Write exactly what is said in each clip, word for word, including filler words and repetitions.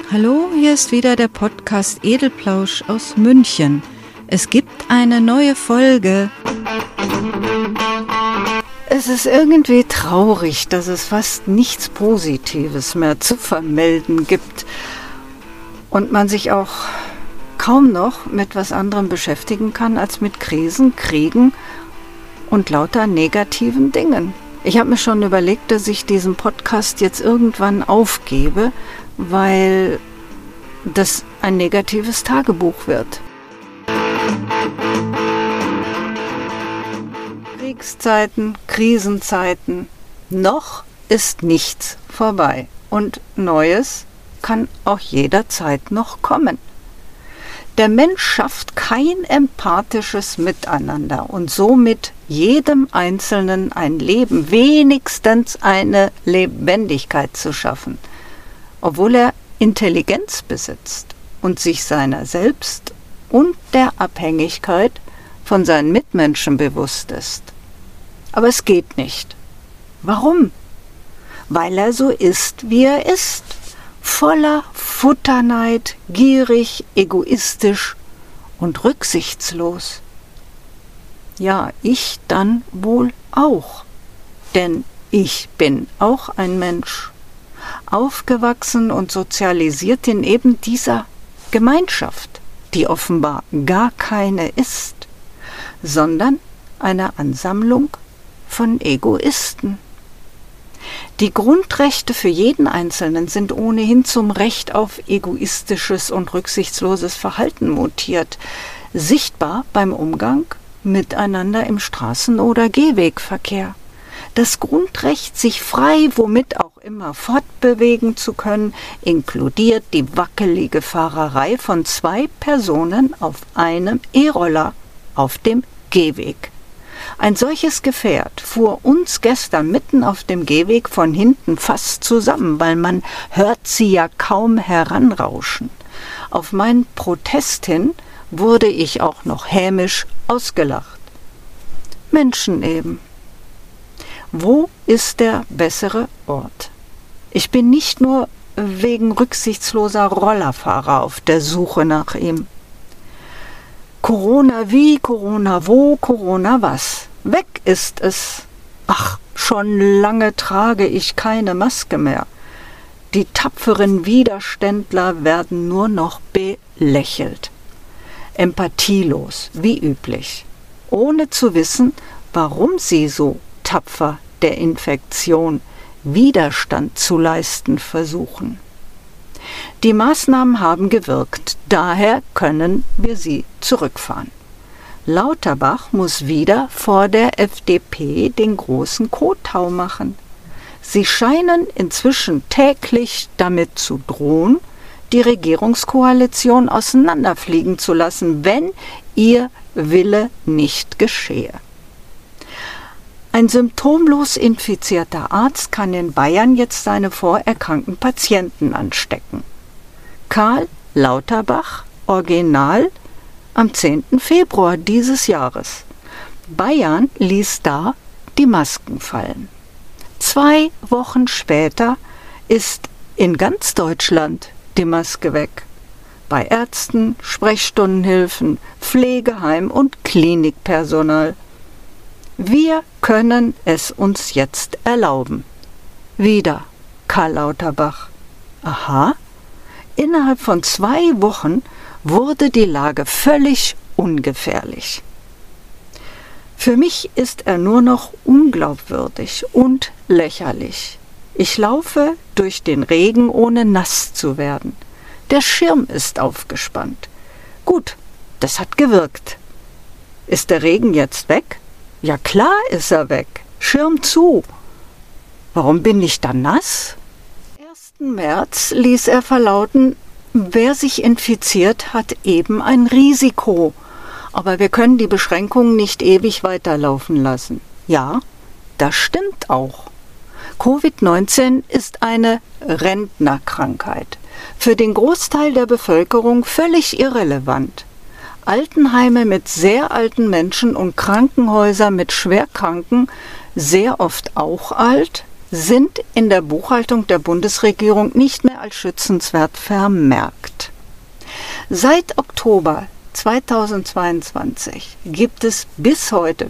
Hallo, hier ist wieder der Podcast Edelplausch aus München. Es gibt eine neue Folge. Es ist irgendwie traurig, dass es fast nichts Positives mehr zu vermelden gibt und man sich auch kaum noch mit was anderem beschäftigen kann als mit Krisen, Kriegen und lauter negativen Dingen. Ich habe mir schon überlegt, dass ich diesen Podcast jetzt irgendwann aufgebe, weil das ein negatives Tagebuch wird. Kriegszeiten, Krisenzeiten, noch ist nichts vorbei und Neues kann auch jederzeit noch kommen. Der Mensch schafft kein empathisches Miteinander und somit jedem Einzelnen ein Leben, wenigstens eine Lebendigkeit zu schaffen, obwohl er Intelligenz besitzt und sich seiner selbst und der Abhängigkeit von seinen Mitmenschen bewusst ist. Aber es geht nicht. Warum? Weil er so ist, wie er ist. Voller Futterneid, gierig, egoistisch und rücksichtslos. Ja, ich dann wohl auch, denn ich bin auch ein Mensch, aufgewachsen und sozialisiert in eben dieser Gemeinschaft, die offenbar gar keine ist, sondern eine Ansammlung von Egoisten. Die Grundrechte für jeden Einzelnen sind ohnehin zum Recht auf egoistisches und rücksichtsloses Verhalten mutiert, sichtbar beim Umgang miteinander im Straßen- oder Gehwegverkehr. Das Grundrecht, sich frei, womit auch immer, fortbewegen zu können, inkludiert die wackelige Fahrerei von zwei Personen auf einem E-Roller auf dem Gehweg. Ein solches Gefährt fuhr uns gestern mitten auf dem Gehweg von hinten fast zusammen, weil man hört sie ja kaum heranrauschen. Auf meinen Protest hin wurde ich auch noch hämisch ausgelacht. Menschen eben. Wo ist der bessere Ort? Ich bin nicht nur wegen rücksichtsloser Rollerfahrer auf der Suche nach ihm. Corona wie, Corona wo, Corona was. Weg ist es. Ach, schon lange trage ich keine Maske mehr. Die tapferen Widerständler werden nur noch belächelt. Empathielos, wie üblich. Ohne zu wissen, warum sie so tapfer der Infektion Widerstand zu leisten versuchen. Die Maßnahmen haben gewirkt, daher können wir sie zurückfahren. Lauterbach muss wieder vor der F D P den großen Kotau machen. Sie scheinen inzwischen täglich damit zu drohen, die Regierungskoalition auseinanderfliegen zu lassen, wenn ihr Wille nicht geschehe. Ein symptomlos infizierter Arzt kann in Bayern jetzt seine vorerkrankten Patienten anstecken. Karl Lauterbach, Original, am zehnten Februar dieses Jahres. Bayern ließ da die Masken fallen. Zwei Wochen später ist in ganz Deutschland die Maske weg. Bei Ärzten, Sprechstundenhilfen, Pflegeheim und Klinikpersonal. Wir können es uns jetzt erlauben. Wieder Karl Lauterbach. Aha, innerhalb von zwei Wochen wurde die Lage völlig ungefährlich. Für mich ist er nur noch unglaubwürdig und lächerlich. Ich laufe durch den Regen, ohne nass zu werden. Der Schirm ist aufgespannt. Gut, das hat gewirkt. Ist der Regen jetzt weg? Ja klar ist er weg. Schirm zu. Warum bin ich dann nass? Am ersten März ließ er verlauten, wer sich infiziert, hat eben ein Risiko. Aber wir können die Beschränkungen nicht ewig weiterlaufen lassen. Ja, das stimmt auch. Covid neunzehn ist eine Rentnerkrankheit. Für den Großteil der Bevölkerung völlig irrelevant. Altenheime mit sehr alten Menschen und Krankenhäuser mit Schwerkranken, sehr oft auch alt, sind in der Buchhaltung der Bundesregierung nicht mehr als schützenswert vermerkt. Seit Oktober zweitausendzweiundzwanzig gibt es bis heute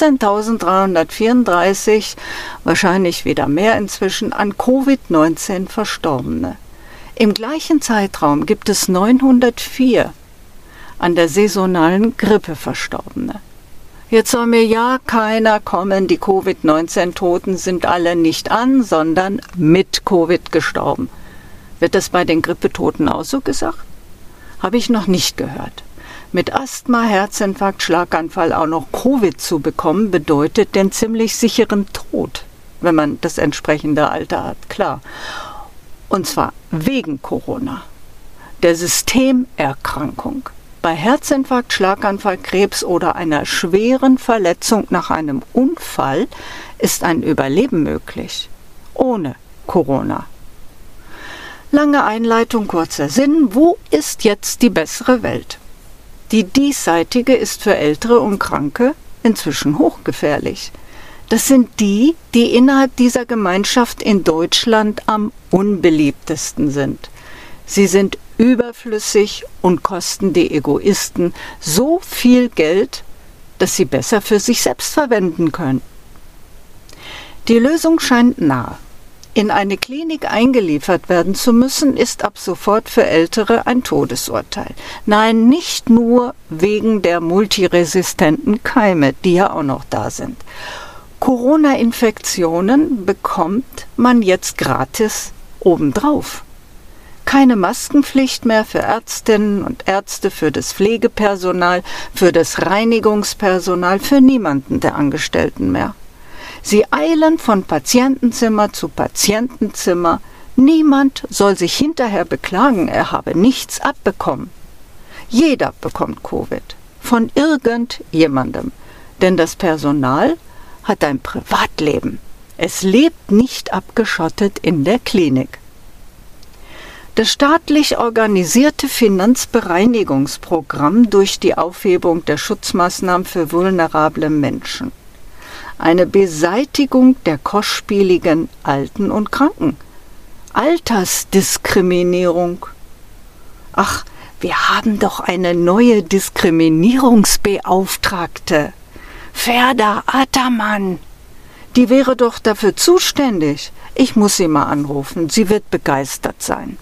vierzehntausenddreihundertvierunddreißig, wahrscheinlich wieder mehr inzwischen, an Covid neunzehn Verstorbene. Im gleichen Zeitraum gibt es neunhundertvier an der saisonalen Grippe Verstorbene. Jetzt soll mir ja keiner kommen, die Covid neunzehn Toten sind alle nicht an, sondern mit Covid gestorben. Wird das bei den Grippetoten auch so gesagt? Habe ich noch nicht gehört. Mit Asthma, Herzinfarkt, Schlaganfall auch noch Covid zu bekommen, bedeutet den ziemlich sicheren Tod, wenn man das entsprechende Alter hat, klar. Und zwar wegen Corona, der Systemerkrankung. Bei Herzinfarkt, Schlaganfall, Krebs oder einer schweren Verletzung nach einem Unfall ist ein Überleben möglich, ohne Corona. Lange Einleitung, kurzer Sinn. Wo ist jetzt die bessere Welt? Die diesseitige ist für Ältere und Kranke inzwischen hochgefährlich. Das sind die, die innerhalb dieser Gemeinschaft in Deutschland am unbeliebtesten sind. Sie sind überflüssig und kosten die Egoisten so viel Geld, dass sie besser für sich selbst verwenden können. Die Lösung scheint nahe. In eine Klinik eingeliefert werden zu müssen, ist ab sofort für Ältere ein Todesurteil. Nein, nicht nur wegen der multiresistenten Keime, die ja auch noch da sind. Corona-Infektionen bekommt man jetzt gratis obendrauf. Keine Maskenpflicht mehr für Ärztinnen und Ärzte, für das Pflegepersonal, für das Reinigungspersonal, für niemanden der Angestellten mehr. Sie eilen von Patientenzimmer zu Patientenzimmer. Niemand soll sich hinterher beklagen, er habe nichts abbekommen. Jeder bekommt Covid. Von irgendjemandem. Denn das Personal hat ein Privatleben. Es lebt nicht abgeschottet in der Klinik. Das staatlich organisierte Finanzbereinigungsprogramm durch die Aufhebung der Schutzmaßnahmen für vulnerable Menschen. Eine Beseitigung der kostspieligen Alten und Kranken. Altersdiskriminierung. Ach, wir haben doch eine neue Diskriminierungsbeauftragte. Ferda Ataman. Die wäre doch dafür zuständig. Ich muss sie mal anrufen. Sie wird begeistert sein.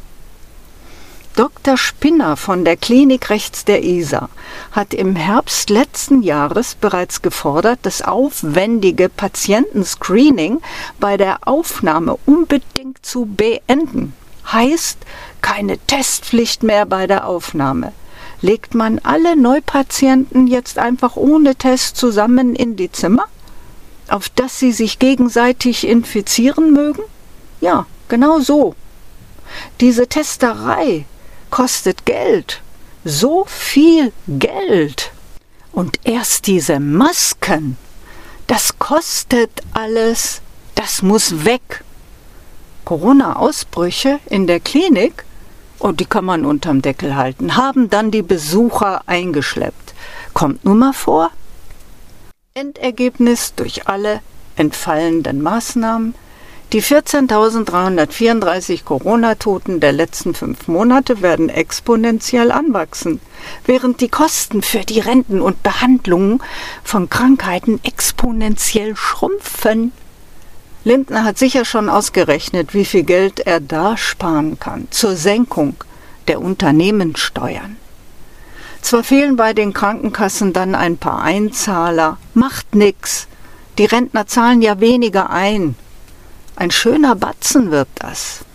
Doktor Spinner von der Klinik rechts der Isar hat im Herbst letzten Jahres bereits gefordert, das aufwendige Patientenscreening bei der Aufnahme unbedingt zu beenden. Heißt, keine Testpflicht mehr bei der Aufnahme. Legt man alle Neupatienten jetzt einfach ohne Test zusammen in die Zimmer, auf dass sie sich gegenseitig infizieren mögen? Ja, genau so. Diese Testerei kostet Geld, so viel Geld. Und erst diese Masken, das kostet alles, das muss weg. Corona-Ausbrüche in der Klinik, oh, die kann man unterm Deckel halten, haben dann die Besucher eingeschleppt. Kommt nun mal vor. Endergebnis durch alle entfallenden Maßnahmen. Die vierzehntausenddreihundertvierunddreißig Corona-Toten der letzten fünf Monate werden exponentiell anwachsen, während die Kosten für die Renten und Behandlungen von Krankheiten exponentiell schrumpfen. Lindner hat sicher schon ausgerechnet, wie viel Geld er da sparen kann zur Senkung der Unternehmenssteuern. Zwar fehlen bei den Krankenkassen dann ein paar Einzahler, macht nix. Die Rentner zahlen ja weniger ein. Ein schöner Batzen wird das.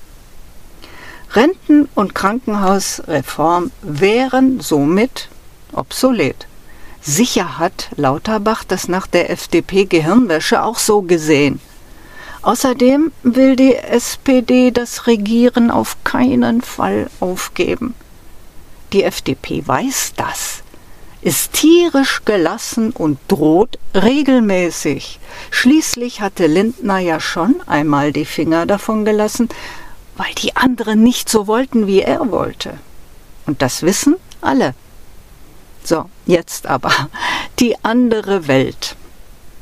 Renten- und Krankenhausreform wären somit obsolet. Sicher hat Lauterbach das nach der F D P-Gehirnwäsche auch so gesehen. Außerdem will die S P D das Regieren auf keinen Fall aufgeben. Die F D P weiß das, ist tierisch gelassen und droht regelmäßig. Schließlich hatte Lindner ja schon einmal die Finger davon gelassen, weil die anderen nicht so wollten, wie er wollte. Und das wissen alle. So, jetzt aber die andere Welt.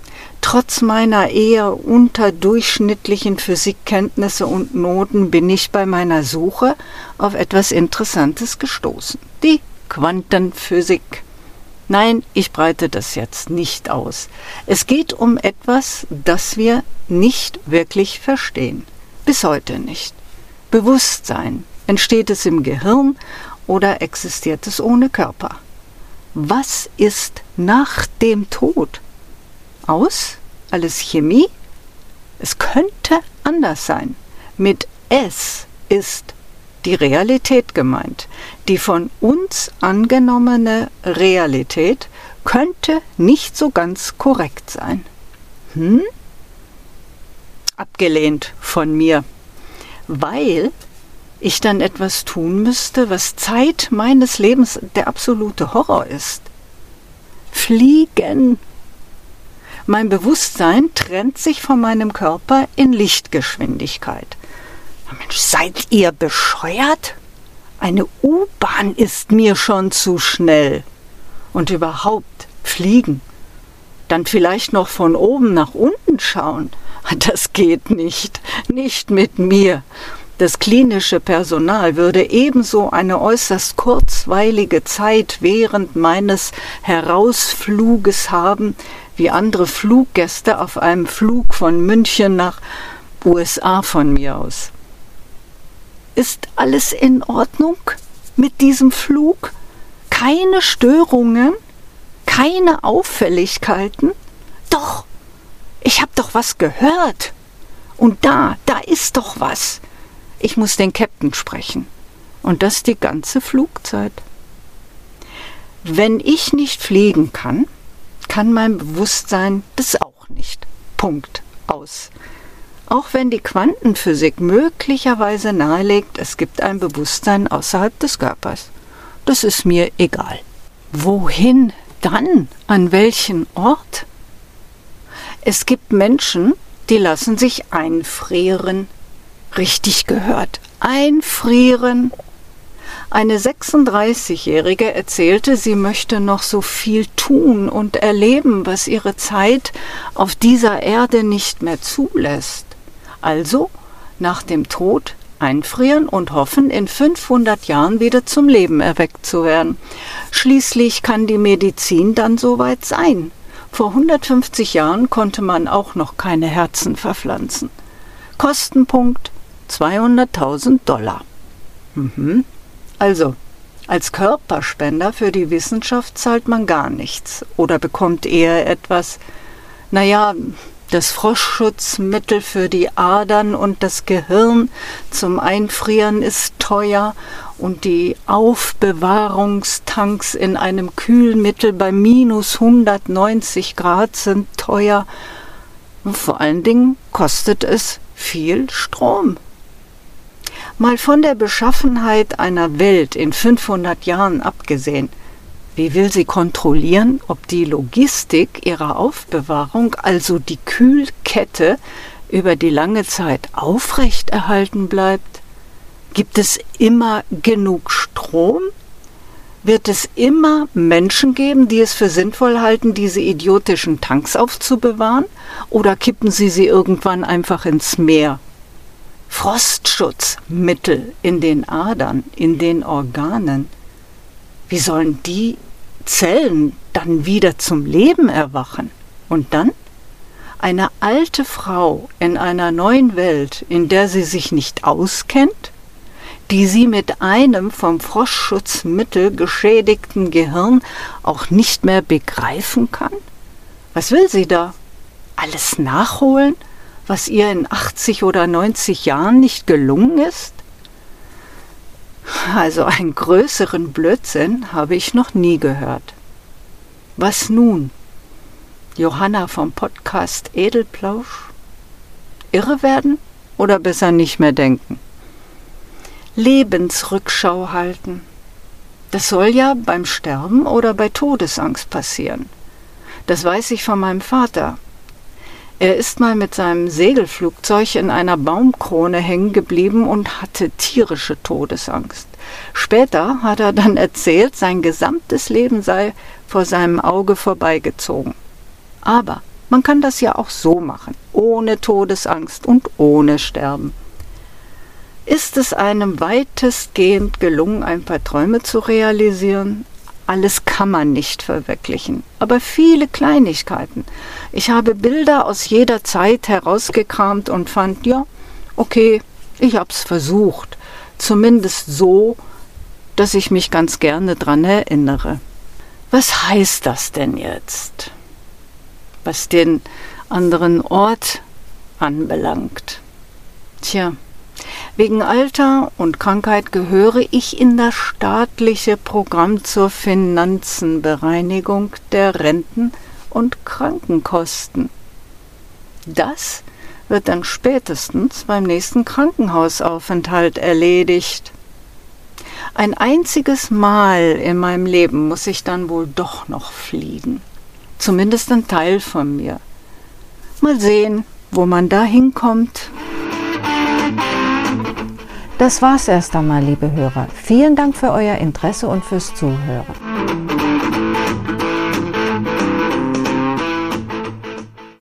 Trotz meiner eher unterdurchschnittlichen Physikkenntnisse und Noten bin ich bei meiner Suche auf etwas Interessantes gestoßen. Die Quantenphysik. Nein, ich breite das jetzt nicht aus. Es geht um etwas, das wir nicht wirklich verstehen. Bis heute nicht. Bewusstsein. Entsteht es im Gehirn oder existiert es ohne Körper? Was ist nach dem Tod? Aus? Alles Chemie? Es könnte anders sein. Mit es ist die Realität gemeint. Die von uns angenommene Realität könnte nicht so ganz korrekt sein. Hm? Abgelehnt von mir, weil ich dann etwas tun müsste, was Zeit meines Lebens der absolute Horror ist. Fliegen. Mein Bewusstsein trennt sich von meinem Körper in Lichtgeschwindigkeit. Mensch, seid ihr bescheuert? Eine U-Bahn ist mir schon zu schnell. Und überhaupt fliegen. Dann vielleicht noch von oben nach unten schauen. Das geht nicht. Nicht mit mir. Das klinische Personal würde ebenso eine äußerst kurzweilige Zeit während meines Herausfluges haben, wie andere Fluggäste auf einem Flug von München nach U S A von mir aus. Ist alles in Ordnung mit diesem Flug? Keine Störungen? Keine Auffälligkeiten? Doch, ich habe doch was gehört. Und da, da ist doch was. Ich muss den Captain sprechen. Und das die ganze Flugzeit. Wenn ich nicht fliegen kann, kann mein Bewusstsein das auch nicht. Punkt. Aus. Auch wenn die Quantenphysik möglicherweise nahelegt, es gibt ein Bewusstsein außerhalb des Körpers. Das ist mir egal. Wohin dann? An welchen Ort? Es gibt Menschen, die lassen sich einfrieren. Richtig gehört. Einfrieren. Eine sechsunddreißigjährige erzählte, sie möchte noch so viel tun und erleben, was ihre Zeit auf dieser Erde nicht mehr zulässt. Also nach dem Tod einfrieren und hoffen, in fünfhundert Jahren wieder zum Leben erweckt zu werden. Schließlich kann die Medizin dann soweit sein. Vor hundertfünfzig Jahren konnte man auch noch keine Herzen verpflanzen. Kostenpunkt zweihunderttausend Dollar. Mhm. Also, als Körperspender für die Wissenschaft zahlt man gar nichts oder bekommt eher etwas, naja, das Frostschutzmittel für die Adern und das Gehirn zum Einfrieren ist teuer und die Aufbewahrungstanks in einem Kühlmittel bei minus hundertneunzig Grad sind teuer. Und vor allen Dingen kostet es viel Strom. Mal von der Beschaffenheit einer Welt in fünfhundert Jahren abgesehen, wie will sie kontrollieren, ob die Logistik ihrer Aufbewahrung, also die Kühlkette, über die lange Zeit aufrechterhalten bleibt? Gibt es immer genug Strom? Wird es immer Menschen geben, die es für sinnvoll halten, diese idiotischen Tanks aufzubewahren? Oder kippen sie sie irgendwann einfach ins Meer? Frostschutzmittel in den Adern, in den Organen. Wie sollen die Zellen dann wieder zum Leben erwachen? Und dann? Eine alte Frau in einer neuen Welt, in der sie sich nicht auskennt, die sie mit einem vom Frostschutzmittel geschädigten Gehirn auch nicht mehr begreifen kann? Was will sie da? Alles nachholen, was ihr in achtzig oder neunzig Jahren nicht gelungen ist? Also einen größeren Blödsinn habe ich noch nie gehört. Was nun? Johanna vom Podcast Edelplausch? Irre werden oder besser nicht mehr denken? Lebensrückschau halten. Das soll ja beim Sterben oder bei Todesangst passieren. Das weiß ich von meinem Vater. Er ist mal mit seinem Segelflugzeug in einer Baumkrone hängen geblieben und hatte tierische Todesangst. Später hat er dann erzählt, sein gesamtes Leben sei vor seinem Auge vorbeigezogen. Aber Man kann das ja auch so machen, ohne Todesangst und ohne Sterben. Ist es einem weitestgehend gelungen, ein paar Träume zu realisieren? Alles kann man nicht verwirklichen, aber viele Kleinigkeiten. Ich habe Bilder aus jeder Zeit herausgekramt und fand, ja, okay, ich hab's versucht. Zumindest so, dass ich mich ganz gerne dran erinnere. Was heißt das denn jetzt, was den anderen Ort anbelangt? Tja, wegen Alter und Krankheit gehöre ich in das staatliche Programm zur Finanzenbereinigung der Renten- und Krankenkosten. Das wird dann spätestens beim nächsten Krankenhausaufenthalt erledigt. Ein einziges Mal in meinem Leben muss ich dann wohl doch noch fliegen. Zumindest ein Teil von mir. Mal sehen, wo man da hinkommt. Das war's erst einmal, liebe Hörer. Vielen Dank für euer Interesse und fürs Zuhören.